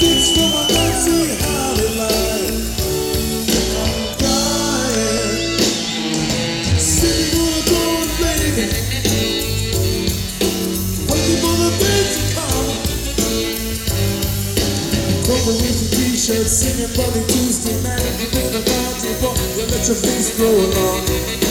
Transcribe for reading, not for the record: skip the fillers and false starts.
It's from a Nazi Holly life. I'm crying, sitting on a throne, baby, waiting for the days to come. Couple with a t-shirt, singing Bunny Tuesday night. You better bounce your ball, you let your face grow along.